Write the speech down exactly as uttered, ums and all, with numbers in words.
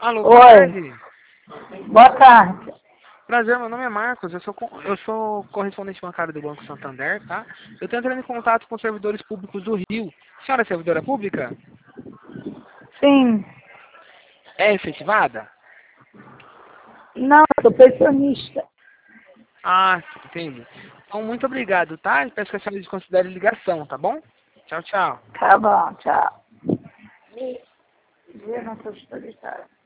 Alô, boa Oi, tarde. boa tarde. Prazer, meu nome é Marcos, eu sou, co- eu sou correspondente bancário do Banco Santander, tá? Eu tenho entrando em contato com os servidores públicos do Rio. A senhora é servidora pública? Sim, É efetivada? não, eu sou pensionista. Ah, entendi. Então, muito obrigado, tá? Peço que a senhora desconsidere ligação, tá bom? Tchau, tchau. Tá bom, tchau. Vê na sua história.